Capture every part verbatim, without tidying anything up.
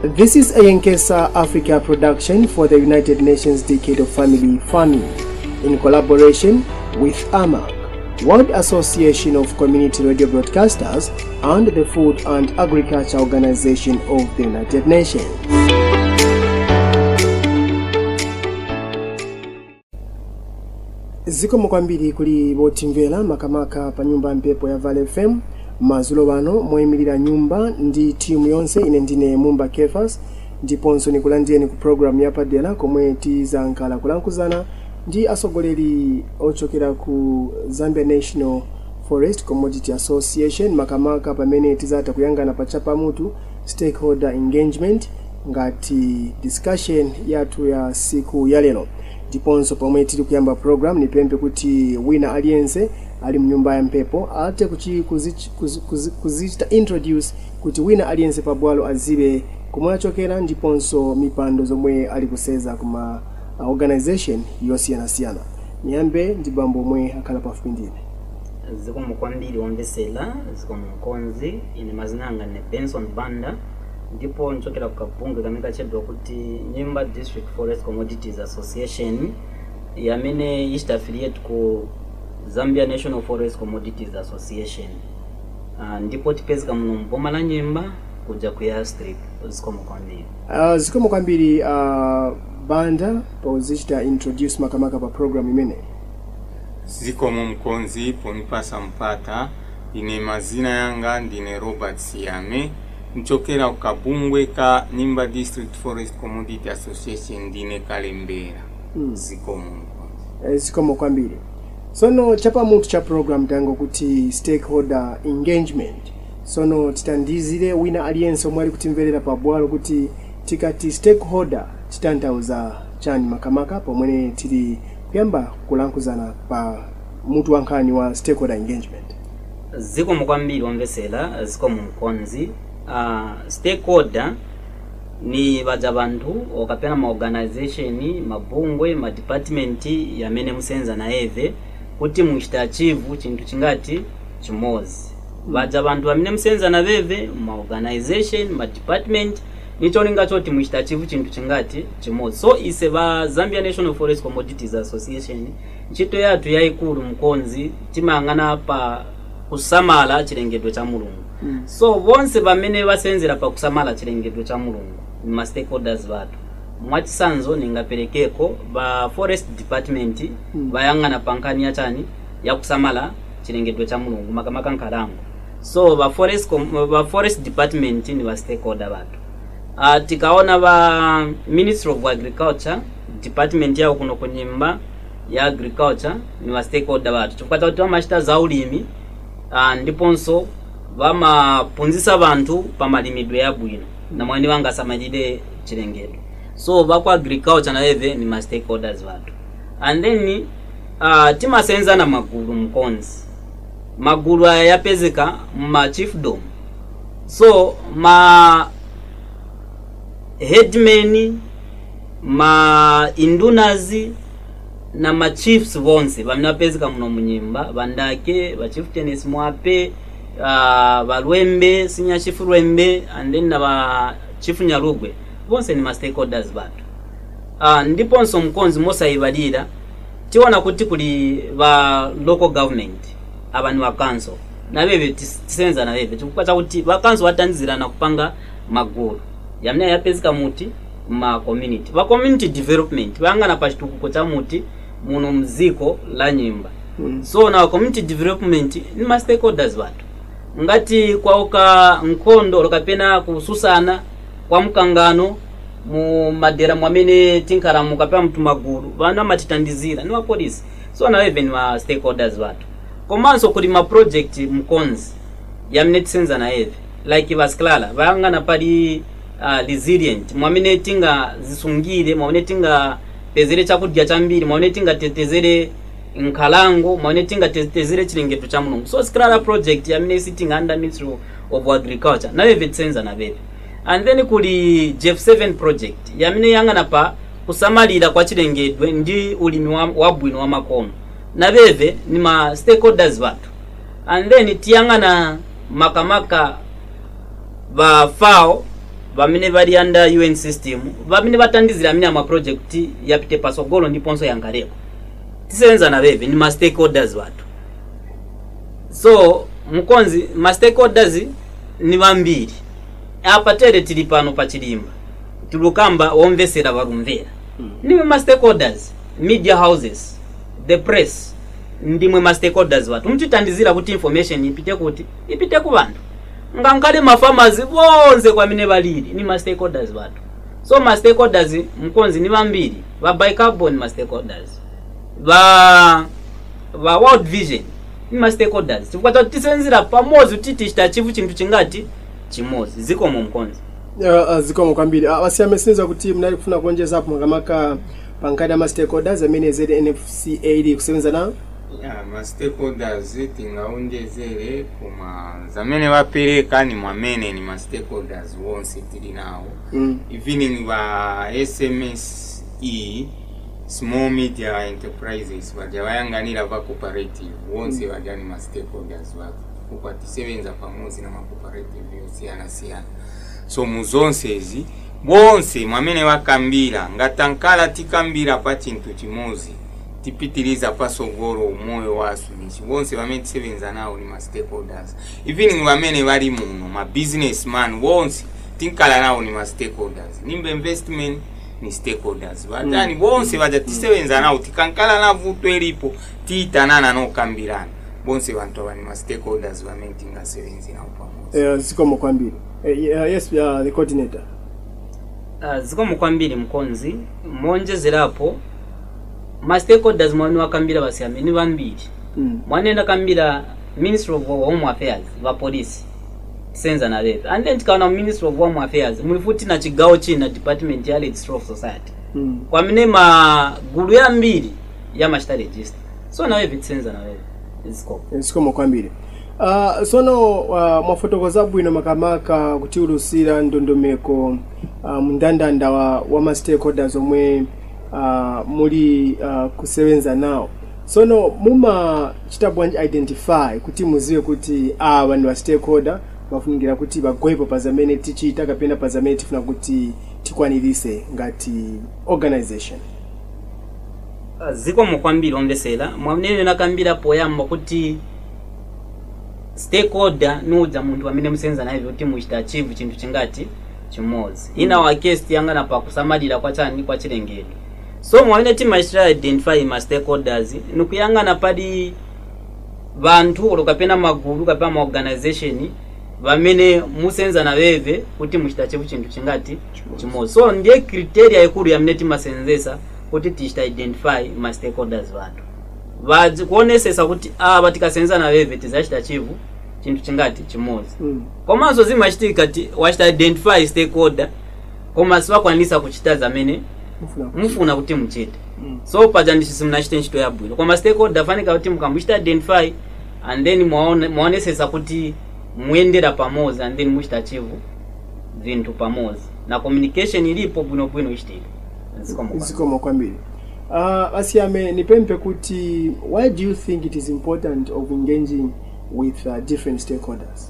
This is a Yenkesa Africa production for the United Nations Decade of Family Farming in collaboration with A M A C, World Association of Community Radio Broadcasters, and the Food and Agriculture Organization of the United Nations. Ziko mkwambiri kuli botimvera makamaka pa nyumba mpepo ya Valley F M. Mazulo wano moyimilira nyumba ndi timu yonse ine ndine Mumba Kefas ndiponso nikulandieni ku program ya padela komwe tizankala kulankuzana ndi asogoleri ochokera ku Zambia National Forest Commodity Association makamaka pamene tizata kuyangana pachapa mutu stakeholder engagement ngati discussion yatu ya siku ya lero. Ndiponso pomwe tili kuyamba program nipempe kuti wina aliyense ali mnyumba ya mpepo ate kuchi kuzichita kuzi, kuzi, kuzi introduce kuti wina aliyense pabwalo azibe kumwe chokera ndiponso mipando zomwe ali kuseza kuma uh, organization yosiyana siyana. Niyambe ndi bambo mwe akhala pafupi ndine. Ziko mkwambiri wambesela, ziko mkonzi, ine mazinanga ne Benson Banda, ndipo nchokera kukapunga kamika chedwa kuti Nyimba District Forest Commodities Association yamene East affiliate ku Zambia National Forest Commodities Association. Uh, ndipo tipezeka muno mboma la Nyimba kuja kuya strip ziko mkwambiri. Uh, ziko mkwambiri uh, Banda pauzichita introduce makamaka pa program imene. Ziko mkonzi ponipasa mpata ine mazina yanga ndine Robert Siame nchokera ukabungwe ka Nyimba District Forest Commodity Association ndine Kalembera. Hmm. Ziko mkonzi. Eh, ziko mkwambiri. Sono chapa mutu cha program tango kuti stakeholder engagement. Sono titandizire wina aliyense omwe ali kutimverera pabwalo kuti tikati stakeholder titantauza chani makamaka pomwe tili kuyamba kulankuzana pa mutu wankani wa stakeholder engagement. Ziko mkwambiri wambesela, ziko mkonzi. Uh, stakeholder ni baja bantu okapena ma organization, mabungwe, ma department yamene musenza na eve kuti muchita achieve chintu chingati chimozi. Mm. Baja bantu amene musenza na veve ma organization, ma department nicho linga choti muchita achieve chintu chingati chimozi. So ise ba Zambia National Forest Commodities Association nchito yatu yaikulu mkonzi timangana pa kusamala chilengedwe cha mulungu. Mm. So bonse bamene basenzera pa kusamala chilengedwe cha mulungu ni ma stakeholders batu. Mwachisanzo ningaperekeko ba forest department. Mm. Bayangana pankani ya chani ya kusamala chilengedwe cha mulungu makamaka nkalango. So ba forest ba forest department ni ba stakeholder batu. Uh, tikaona ba Ministry of Agriculture department yao kuno kunyimba ya agriculture ni ba stakeholder batu. Chifukwa kuti amashita za ulimi uh, ndiponso vama punzisa bantu pa malimidwe ya bwino na mwani wanga samalide chilengedwe. So bakwa agriculture na eve ni ma stakeholders batu. And then uh, tima senza na magulu mkonzi. Magulu yapezeka ma chiefdom. So ma headmen, ma indunazi na ma chiefs bonse bamina pezeka muno munyimba bandake ba chieftains mwape uh, balwembe sinya chief lwembe and then na ba chief nyarugwe bonse ni ma stakeholders batu. Uh, ndiponso mkonzi mosa ibalira tiona kuti kuli ba local government abani wa council na bebe tisenza na bebe tukupata kuti ba council watanzira kupanga magulu yamne yapezeka muti ma community ba community development bangana pa chitukuko cha muti muno mziko la Nyimba. Mm. So na community development ni ma stakeholders batu ngati kwa uka nkondo lokapena kususana kwa mkangano mu madera mwamene tinkara mukapea mtu maguru bana matitandizira ni wa police. So na even ma stakeholders batu komanso kuli ma project mkonzi yamne tisenza na eve like basklala bangana pali uh, resilient mwamene tinga zisungire mwamene tinga tezere chakudya chambiri mwamene tinga tetezere nkalango mwamene tinga tetezere chilengedwe cha mulungu. So sklala project yamne sitting under Ministry of Agriculture na eve tisenza na bebe. And then kuli J F seven project yamne yangana pa kusamalira kwa chilengedwe ndi ulimi wa bwino wa makono na bebe ni ma stakeholders batu. And then tiyangana makamaka ba fao bamene bali under U N system bamene batandizira amene ama project yapite pasogolo ndiponso yangaleko tisenza na bebe ni ma stakeholders watu. So mkonzi ma stakeholders ni bambiri apa tere tili pano pa chilimba tulukamba womvesera barumvera mm. Nimwe ma stakeholders, media houses, the press ndimwe ma stakeholders watu mchitandizira kuti information ipite kuti ipite ku bantu ngankale ma farmers bonze kwa mine baliri ni ma stakeholders watu. So ma stakeholders mkonzi ni bambiri ba bicarbon ma stakeholders ba ba World Vision ni ma stakeholders chifukwa tisenzira pamozi titi chitachivu chintu chingati chimozi ziko mu mkonzi. Uh, ziko mu kwambiri uh, wasiyamesenza kuti mnali kufuna kuonjeza hapo makamaka pankada ama stakeholders amene Z N F C A D kusebenza na ya ma stakeholders tingaonjezere kuma zamene bapereka ni mwamene ni ma stakeholders wonse tili nawo mm. Even ba S M S E small media enterprises bajawayanganira ba cooperative wonse mm. Bajani ma stakeholders watu kupati sevenza pamozi na ma cooperative yosiana siana. So muzonse ezi bonse mwamene wakambira ngatankala tikambira pa chintu chimozi tipitiliza pasogoro umoyo wasu nichi bonse bamene sevenza nawo ni ma stakeholders. Even bamene bali muno ma businessman bonse tinkala nawo ni ma stakeholders. Nimbe investment ni stakeholders batani mm. Bonse baja tisevenza nawo tikankala na vuto elipo tiitanana no kambirana bonse bantu abani ma stakeholders bamene tinga sevenza nawo pamoja. Eh ziko mu kwambiri. Uh, yes, uh, the coordinator. Uh, ziko mukwambiri mkonzi monjezerapo ma stakeholders mwani wakambira basiame ni bambiri mm. Mwanenda kambira Ministry of Home Affairs ba police senza na leta and then tikana Ministry of Home Affairs mulifuti na chigawo china department ya Red Cross Society mm. Kwa mine ma gulu ya mbiri ya mashita register so na wewe senza na wewe ziko ziko mukwambiri. Uh, sono uh, mwafotokoza bwino makamaka kuti ulusira ndondomeko uh, mndandanda wa, wa ma stakeholders omwe uh, muli uh, kusevenza nawo. Sono muma chitabwanji identify kuti muziwe kuti aba ndi wa stakeholder bafuningira kuti bagwepo pazamene tichita kapena pazamene tifuna kuti tikwanirise ngati organization. Uh, ziko mukwambiri omvesera mwamnene nakambira poyamba kuti stakeholder nuja muntu amene musenza naye kuti muchita achieve chintu chingati chimozi mm. Ina wa case yangana pa kusamalira kwa chani kwa chilengedwe. So mwamene timashira identify ma stakeholders nukuyangana padi bantu olokapena magulu kapena ma organization bamene musenza na wewe kuti muchita achieve chintu chingati chimozi. So ndiye criteria ekuru ya mneti masenzesa kuti tishita identify ma stakeholders bantu baje kuonesesa kuti ah batikasenza na wewe tizachita chivu chintu chingati chimozi mm. Komanso zimachitika ati wachita identify stakeholder koma siwakwanisa kuchita zamene mufuna kuti muchite mm. So paja ndichisimnachite nchito ya bwino koma stakeholder fanika kuti mukambuchita identify and then muone muonesesa kuti muendera pamozi and then muchita chivu vintu pamozi na communication ilipo bwino bwino ichitika ziko mokwambiri. Uh, Asiame nipempe kuti why do you think it is important of engaging with uh, different stakeholders?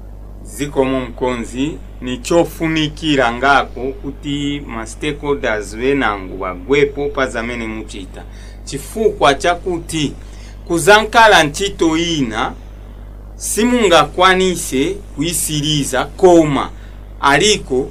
Ziko mkonzi ni chofunikira ngako kuti ma stakeholders wenangu bagwepo pazamene muchita chifukwa chakuti kuzankala ntito ina simunga kwanise kuisiriza koma aliko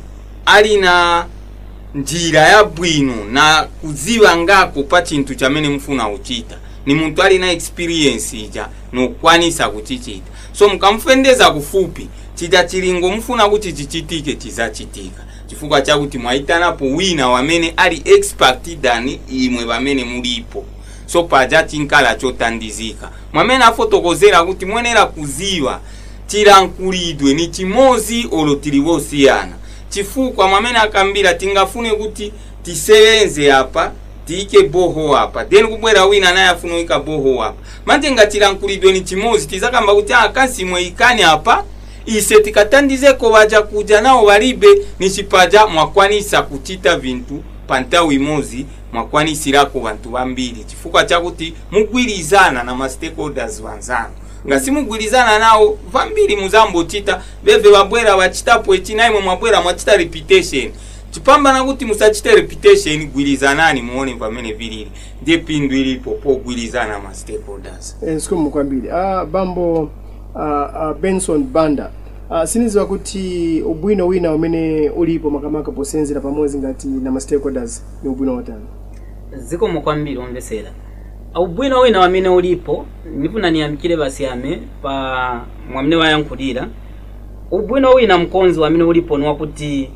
alina njira ya bwino na kuziba ngako pa chintu chamene mfuna uchita ni muntu ali na experience ija no kwanisa kuchichita. So mkamfendeza kufupi chita chilingo mfuna kuti chichitike chizachitika chifukwa chakuti mwaitanapo wina wamene ali expert dani imwe bamene mulipo. So paja chinkala chotandizika mwamene afotokozera kuti mwenera kuziwa tirankulidwe ni chimozi olo tilivosiyana chifukwa mwamene akambira tingafune kuti tisevenze hapa tiike boho hapa then kubwera wina naye afuna ika boho hapa manje ngatirankulidwe ni chimozi tizakamba kuti akasi mwe ikani hapa ise tikatandizeko baja kuja nao balibe ni chipaja mwakwanisa kuchita vintu pantawi mozi mwakwanisirako bantu bambiri chifukwa chakuti mugwirizana na ma stakeholders wanzano nga simugwirizana nawo vambiri muzambo chita beve babwera bachitapo echinaimwe mwabwera mwachita reputation chipambana kuti musachite reputation gwirizanani muone pamene vilili ndiye pindu ilipo pogwirizana ma stakeholders. Ensikumu kwambiri ah bambo uh, uh, Benson Banda uh, siniziwa kuti ubwino wina umene ulipo makamaka posenzera pamodzi ngati na ma stakeholders ni ubwino watani? Ziko mukwambiri omvesera ubwino wina wamene ulipo nifuna niyamikire basiyame pa mwamene wayankhulira. Ubwino wina mkonzi wamene ulipo ni wakuti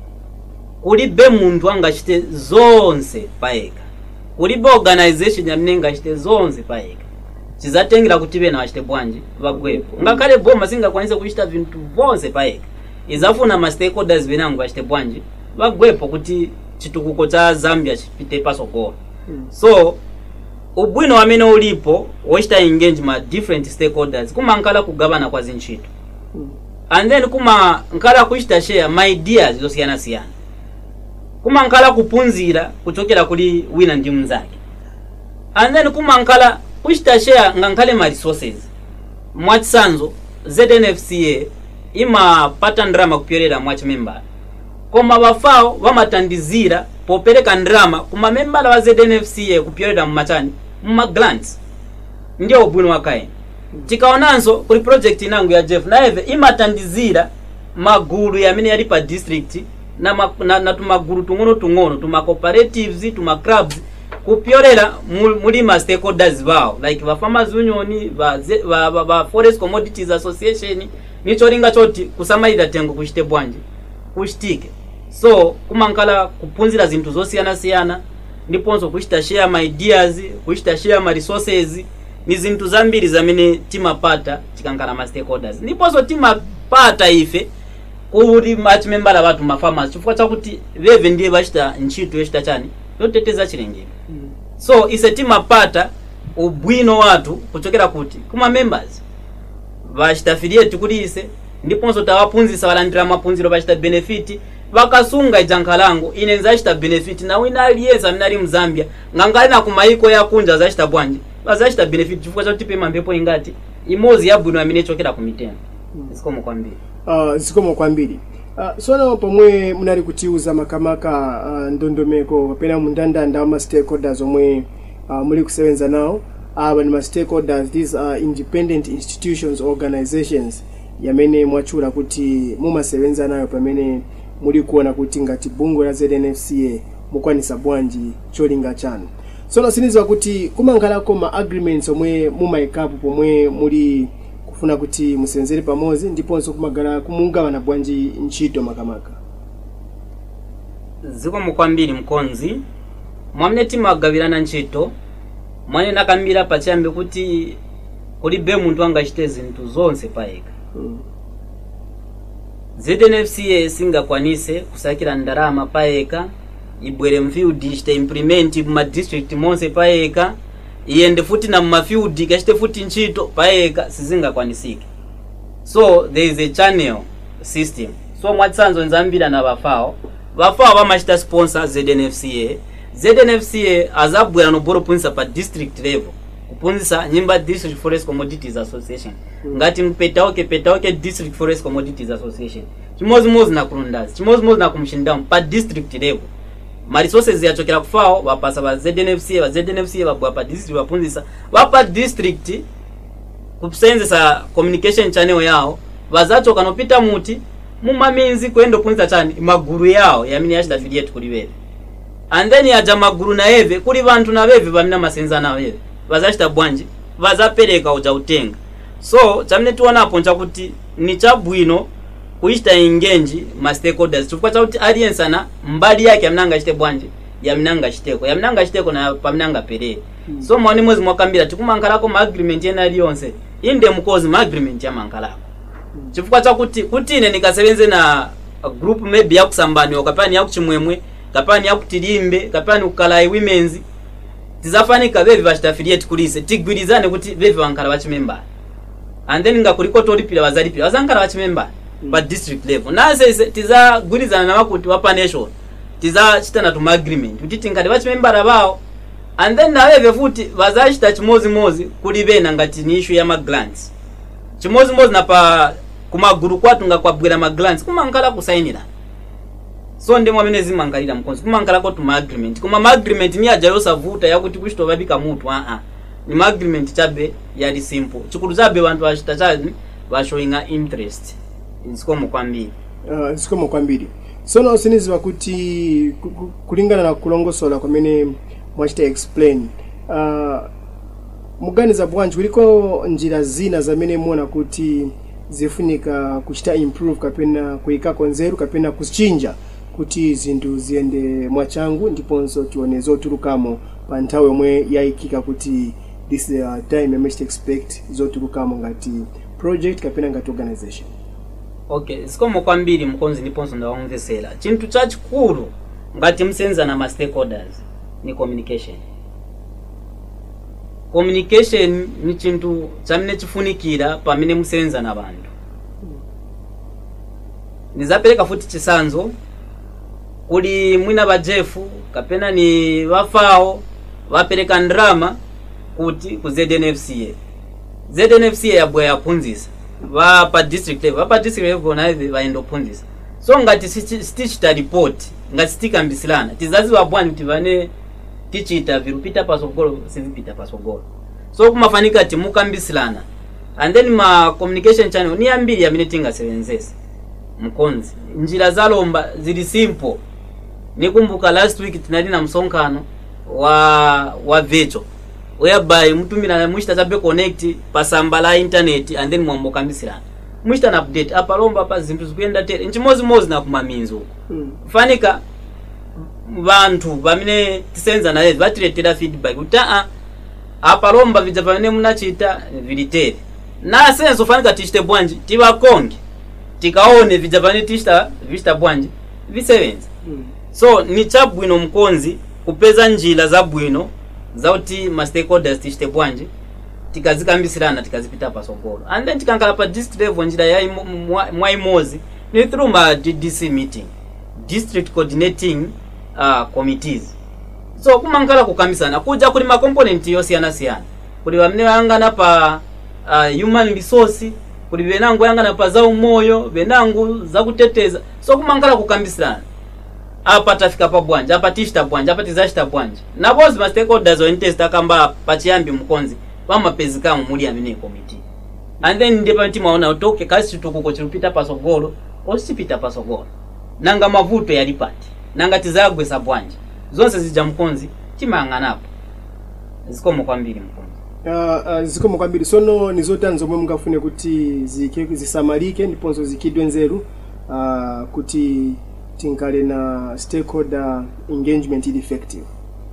kulibe muntu angachite zonse paeka, kulibe organization yamene angachite zonse paeka. Chizatengera kuti bena achite bwanji bagwepo ngakale boma singakwanise kuchita vintu vonse paeka, izafuna ma stakeholders benangu achite bwanji bagwepo kuti chitukuko cha Zambia chipite pasogolo. mm. So ubwino wamene ulipo wochita engage ma different stakeholders kuma nkala kugabana kwa zinchito. mm. And then kuma nkala kuchita share my ideas zosiyana siyana, kuma nkala kupunzira kuchokera kuli wina ndi mnzake. And then kuma nkala kuchita share ngankale ma resources mwatsanzo Z N F C A ima pata ndrama kupyorera mwachi member koma bafao bamatandizira popereka ndrama kuma member wa Z N F C A kupyorera mmachani mma grants. Ndio ubwino wakaye tikaonanso kuli project inangu ya Jeff na eve imatandizira maguru yamene yali pa district na, ma, na, na tumaguru tungono tungono tuma cooperatives tuma clubs kupyorera mulima stakeholders bao like ba farmers union ba, ba, ba, ba forest commodities association nicho ringa choti kusamalira tengo kuchite bwanji kuchitike. So kumankala kupunzira zintu zosiyana siyana ndiponso kuchita share my ideas kuchita share my resources ni zintu zambiri zamene timapata chikankala ma stakeholders ndiponso timapata ife kuli match member abantu ma farmers chifukwa chakuti veve ndiye bachita nchito yochita chani yoteteza chilengedwe. mm. So ise timapata ubwino watu kuchokera kuti kuma members bachita affiliate kuli ise ndiponso tawapunzisa walandira mapunziro bachita benefit bakasunga ijankalango ine nzachita benefit na wina aliyeza mnali mzambia ngangali na kumaiko ya kunja zachita bwanji bazachita benefit chifukwa chakuti pema mpepo ingati imozi ya bwino amene chokera kumitendo. mm. Zikomo kwambiri uh, zikomo kwambiri uh, sona pomwe munali kutiuza makamaka uh, ndondomeko kapena mundandanda wa ma stakeholders omwe uh, muli kusebenza nawo aba uh, ni ma stakeholders. These are independent institutions organizations yamene mwachula kuti mumasebenza nayo pamene muli kuona kuti ngati bungwe la Z N F C A mukwanisa bwanji cholinga chanu. Sono sinizwa kuti kumangalako ma agreements omwe mumaikapu pomwe muli kufuna kuti musenzere pamozi ndiponso kumagala kumungabana bwanji nchito makamaka. Ziko mukwambiri mkonzi mwamne timagabirana nchito mwane nakambira pachambe kuti kulibe muntu angachite zintu zonse paeka. mm. Z N F C A singakwanise kusakira ndarama paeka ibwere mfield chite implement mu district monse paeka iyende futi na mu field kachite futi nchito paeka sizingakwanisike. So there is a channel system. So mwatsanzo nzambira na bafao bafao bamachita sponsor Z N F C A. Z N F C A azabwera no boro punisa pa district level kupunzisa Nyimba District Forest Commodities Association. mm. Ngati mpetaoke petaoke District Forest Commodities Association chimozi mozi na kulundazi chimozi mozi na kumshindamu pa district level ma resources yachokera kufao bapasa ba Z N F C A ba Z N F C A babwa pa district bapunzisa bapa district kupsenzesa communication channel yao bazacho kanopita muti mumaminzi kwendo punza chani maguru yao yamini yachita affiliate kuli bebe. And then yaja maguru na eve kuli bantu na bebe bamina masenza na bebe bazachita bwanji bazapereka uja utenga. So chamne tuona hapo nchakuti ni chabwino kuishita ingenji ma stakeholders chifukwa chakuti audience ana mbali yake yamnanga chite bwanji yamnanga chiteko yamnanga chiteko na pamnanga pere. mm. So mwani mwezi mwakambira tikumankalako ma agreement yena liyonse inde mkozi ma agreement ya mankalako. mm. Chifukwa chakuti kuti ine nikasebenze na group maybe ya kusambani okapani ya kuchimwemwe kapani ya kutilimbe kapani ukalai women's tizafanika bebe bachita affiliate kulise tigwirizane kuti bebe bankala bachimemba. And then ngakuliko tolipira bazalipira bazankala bachimemba mm. pa district level nase tiza gurizana na wakuti wapa nation tiza chitana tu agreement kuti tingati bachimemba bao. And then na bebe futi bazachita chimozi mozi kuli bena ngati ni issue ya ma grants chimozi mozi na pa kumaguru kwatu ngakwabwera ma grants kumankala kusainira so ndemwe amene zimangalira mkonzi kumankala ko tuma agreement kuma ma agreement ni aja yosavuta yakuti kuchito babika mutu a a ni ma agreement chabe yali simple chikulu chabe bantu bachita chani bashoinga interest isikomo kwambiri uh, isikomo kwambiri sono osiniziva kuti kulingana na kulongosola kwamene mwachita explain uh, muganiza bwanji kuliko njira zina zamene muona kuti zifunika kuchita improve kapena kuikako nzeru kapena kuchinja kuti zinthu ziende mwachangu ndiponso tionezo tulukamo pa nthawi yomwe yaikika kuti this is uh, time I must expect zotulukamo ngati project kapena ngati organization. Okay, sikomo kwambiri mkonzi ndiponso ndawamvesera chinthu chachikulu ngati msenza na ma stakeholders ni communication. Communication ni chintu chamene chifunikira pamene musenza na bantu. Nizapeleka futi chisanzo kuli mwina bajefu kapena ni wafao wapereka ndrama kuti ku Z N F C A. Z N F C A yabwe yapunzisa va pa district level va pa district level na hivi vaendo punzisa so ngati stitch ta report ngati stika mbisilana tizazi wa bwani tivane tichita virupita pasogolo sivipita pasogolo so kumafanika timuka mbisilana and then ma communication channel ni ambiri ya minutinga sevenzesi mkonzi njira zalomba zili simple nikumbuka last week tinali na msonkano wa wa vecho whereby mtumira na mushita zabe connect pasambala internet and then mwambo kambisirana mushita na update apa lomba pa zinthu zikuyenda tere nchimozi mozi na kumaminzo mm. fanika bantu bamine tisenza na lezi batiletera feedback uta apa lomba vija pamene munachita vilitere na senso fanika tishite bwanji tibakonge tikaone vija pamene tishita vishita bwanji visevenza mm. so ni chabwino mkonzi kupeza njira za bwino zauti ma stakeholders tishite bwanji tikazikambisirana tikazipita pasogolo and then tikankala pa district level njira ya mwaimozi ni through ma D D C meeting district coordinating uh, committees so kumankala kukambisana kuja kuli ma component yosiyana siyana kuli bamene yangana pa uh, human resource kuli benangu yangana pa za umoyo benangu za kuteteza so kumankala kukambisana apa tafika pa bwanji apa tishita bwanji apa tizashita bwanji na bozi ma stakeholders wa interest kamba pachiyambi mkonzi vama pezika mumuli amene committee and then ndipo timaona utoke kasi tukuko chilupita pasogolo osipita pasogolo nanga mavuto yalipati nanga tizagwe sa bwanji zonse zija mkonzi timanganapo zikomo kwambiri mkonzi uh, uh, zikomo kwambiri sono nizotanzo mwe mungafune kuti zike zisamalike ndiponso zikidwe nzeru uh, kuti tinkale na stakeholder engagement ili effective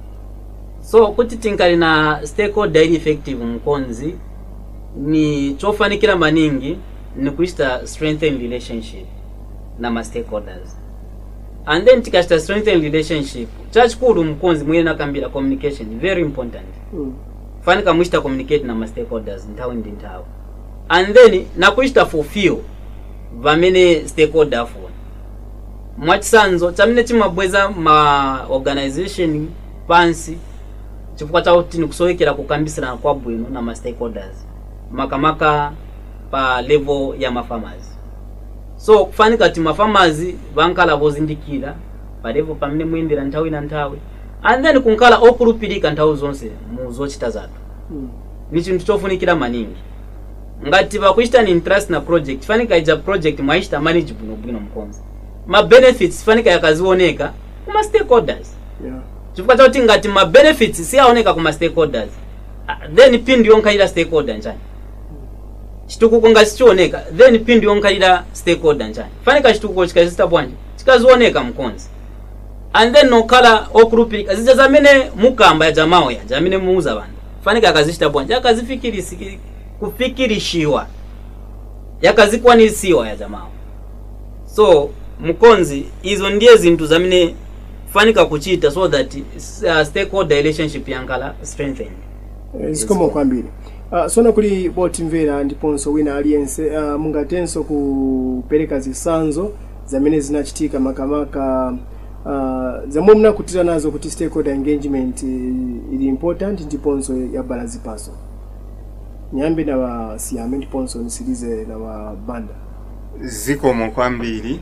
so kuti tinkale na stakeholder ili effective mkonzi ni chofanikira maningi ni kuista strengthen relationship na ma stakeholders and then tikasta strengthen relationship chachikulu mkonzi mwene nakambira communication very important mm. fanika mwista communicate na ma stakeholders nthawi ndi nthawi and then nakuista fulfill vamene stakeholder afuna mwachisanzo chamine chimabweza ma organization pansi chifukwa cha kuti nikusowekera kukambisana kwa bwino na ma stakeholders makamaka pa level ya ma farmers so kufanika ti ma farmers bankala bozindikira pa level pamene muindira nthawi na nthawi and then kunkala okulupirika nthawi zonse mu zochita zathu mm. ni chinthu chofunikira maningi ngati bakuchita ni interest na project fanika ija project mwaishita manage bwino bwino mkonzi ma benefits fanika yakazioneka kuma stakeholders yeah. chifukwa cha kuti ngati ma benefits si aoneka kuma stakeholders uh, then pindi yonkaira stakeholder njani chitukuko ngasichioneka then pindi yonkaira stakeholder njani fanika chitukuko chikazista bwanji chikazioneka mkonzi and then nokala okulupirika zija zamene mukamba ya jamao ya jamene muuza bantu fanika yakazishita bwanji yakazifikiri kufikirishiwa yakazikwanisiwa ya jamao so mkonzi izo ndiye zintu zamene fanika kuchita so that uh, stakeholder relationship yankala strengthened zikomo kwambiri uh, sona kuli botimvera ndiponso wina aliyense uh, mungatenso kupereka zisanzo zamene zinachitika makamaka uh, zamwe mnakutira nazo kuti stakeholder engagement uh, ili important ndiponso ya balance paso nyambe na wa Siame ndiponso nisilize na wa Banda. Zikomo kwambiri.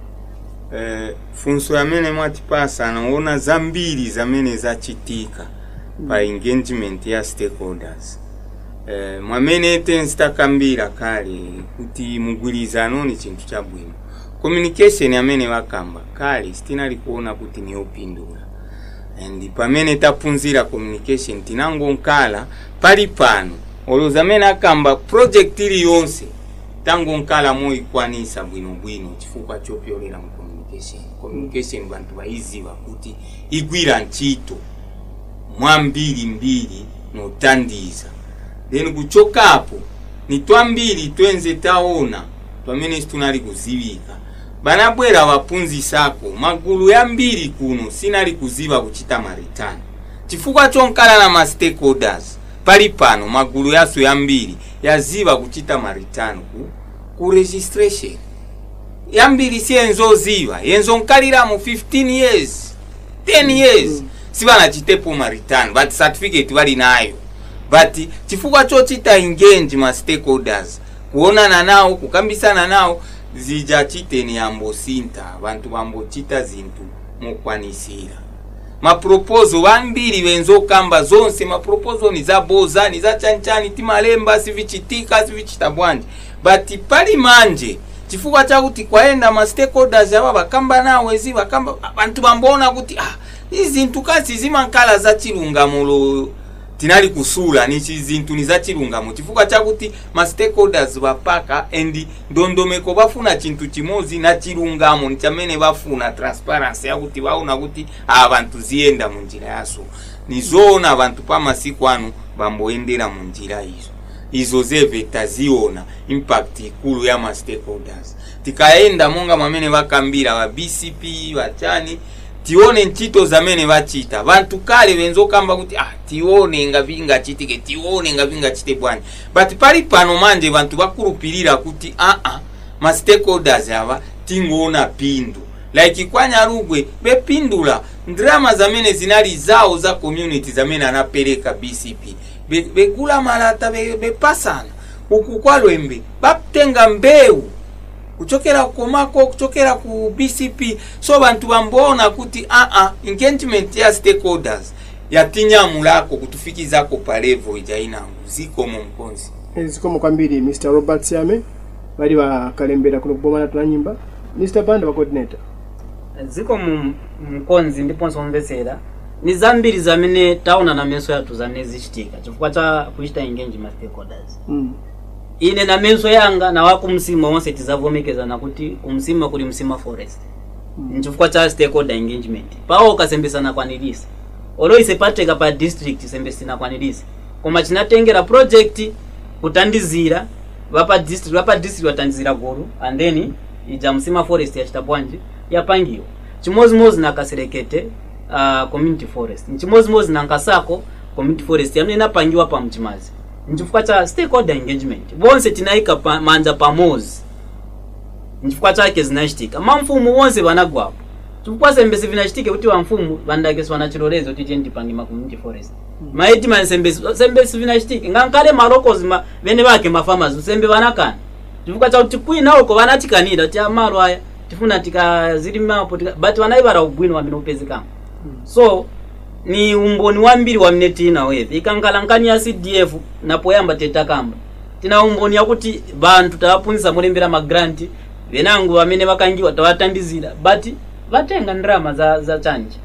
Eh, funso yamene mwatipasa naona zambiri zamene zachitika mm. pa engagement ya stakeholders. Eh, mwamene tensitakambira kale kuti mugwirizano ni chintu chabwino. Communication yamene wakamba kale sitinali kuona kuti ni opindula. And pamene tapunzira communication tinango nkala pali pano olozamene akamba project ili yonse tango nkala moi kwanisa bwino bwino chifukwa chopyolera mu communication. Communication mm. bantu baiziwa kuti igwira ntchito mwambiri mbiri notandiza. Then kuchoka hapo ni twambiri twenze taona twamene tunali kuziwika. Banabwera wapunzi sako magulu ya mbiri kuno sinali kuziba kuchita maritani. Chifukwa chonkala na ma stakeholders pali pano magulu yaso ya mbiri yaziba kuchita maritani ku, ku registration. Ya mbiri si enzo ziba yenzo nkalira mu fifteen years ten years sibana chitepo maritani but certificate wali nayo. But chifukwa chochita engage ma stakeholders kuonana nao kukambisana nao zija chiteni ambo sinta bantu bambo chita zintu mukwanisira. Ma proposal wambiri wenzo kamba zonse ma proposal ni za boza ni za chanchani timalemba sivichitika sivichitabwanje. But pali manje chifukwa cha kuti kwaenda ma stakeholders aba bakamba nawo ezi bakamba bantu bambona kuti ah hizi zintu kazi zimankala za chilungamulo tinali kusula ni chizintu ni za chilungamo chifukwa cha kuti ma stakeholders bapaka and ndondomeko bafuna chintu chimozi na chilungamo ni chamene bafuna transparency ya kuti baona kuti abantu zienda mu njira yaso nizoona abantu pa masiku anu bamboendera mu njira hizo izo zeve taziona impact ikulu ya ma stakeholders tikaenda monga mamene bakambira wa B C P wachani tione ntito zamene bachita bantu kale benzo kamba kuti ah tione ngavinga chitike tione ngavinga chite bwani but pali pano manje bantu bakurupirira kuti ah ah ma stakeholders aba tingoona pindu like kwanya rugwe bepindula drama zamene zinali zao za community zamene anapeleka B C P be, begula malata be, bepasana uku kwa Lwembe batenga mbeu kuchokera komako kuchokera ku B C P so bantu bambona kuti a a engagement ya stakeholders yatinya mulako kutufikiza ko pa level ijaina ziko mu mkonzi ziko mu kwambiri Mister Robert Siame bali wa kalembera kuno kubomana tunanyimba Mister Banda wa coordinator ziko mu mkonzi ndipo nsomvesera ni zambiri zamene taona na meso yatu zamene zichitika chifukwa cha kuita engagement stakeholders mm. Ine na menso yanga na wako msima wonse tizavomekeza na kuti kumsima kuli msima forest. Mm. Nchifukwa cha stakeholder engagement. Pao kasembesana kwanilisa. Olo isepateka pa district sembesina kwanilisa. Koma chinatengera project kutandizira wapa district wapa district watandizira goro and then ija msima forest ya chitabwanji yapangiwa. Chimozi mozi na kaserekete uh, community forest. Chimozi mozi na nkasako community forest yamne inapangiwa pa mchimazi. Nchifukwa cha stakeholder engagement bonse tinaika pa, manja pamozi nchifukwa chake zinashitika mamfumu wonse banagwapo chifukwa sembesi vinashitika kuti wa mfumu bandake wanachilolezo kuti ndipange ma community forest mm. maiti man sembesi sembesi vinashitika ngankale marocos ma bene bake ma farmers sembe banakana chifukwa cha kuti kwina uko banatikanira kuti amalo haya tifuna tika zilima but wanaibara ubwino wa minopezeka mm. so ni umboni wambiri wa mneti na wewe ikangala nkani ya C D F napoyamba tetakamba tina umboni yakuti bantu tawapunza mulembera ma grant venangu amene bakangiwa tawatandizira but batenga ndrama za za change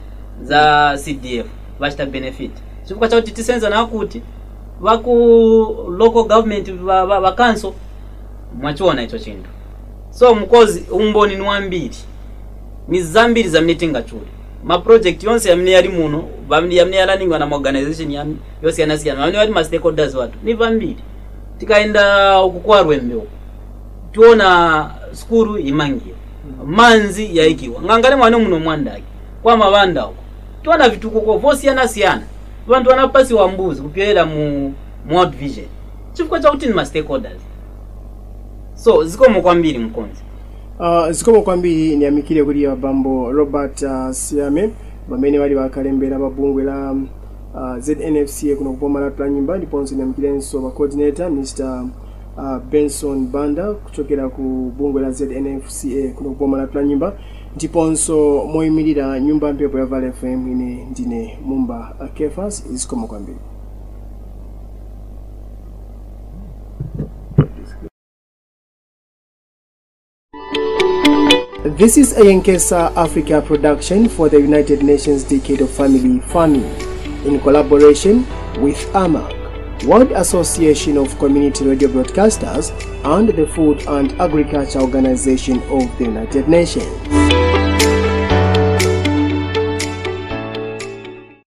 za C D F bashita benefit chifukwa cha kuti tisenza na kuti baku local government ba, ba, ba council mwachiona icho chintu so mkozi umboni ni wambiri ni zambiri za mnetinga chuli ma project yonse yamne yali muno bamni yamne yalaningwa na organization yamne yose yanasiana bamni wali ma stakeholders watu ni vambiri tikaenda ukukwa Lwembe uko tuona skuru imangia manzi yaikiwa ngangale mwana muno mwandaki kwa mabanda uko tuona vituko kwa vosi yanasiana bantu wanapasi wa mbuzi kupyela mu World Vision chifukwa cha kuti ni ma stakeholders so ziko mkwambiri mkonzi. Uh, zikomo kwambiri ni amikire kuri abambo Robert uh, Siame bamene bali bakalembera babungwe la uh, Z N F C A kuno kupoma la Planyimba, ndiponso inamkilenso wa coordinator Mister Uh, Benson Banda kuchokera ku bungwe la Z N F C A kuno kupoma la Planyimba, ndiponso moyimirira nyumba mpepo ya Valley F M. Ine ndine Mumba uh, Kefas izikoma kwambiri. This is a Yenkesa Africa production for the United Nations Decade of Family Farming in collaboration with A M A C, World Association of Community Radio Broadcasters, and the Food and Agriculture Organization of the United Nations.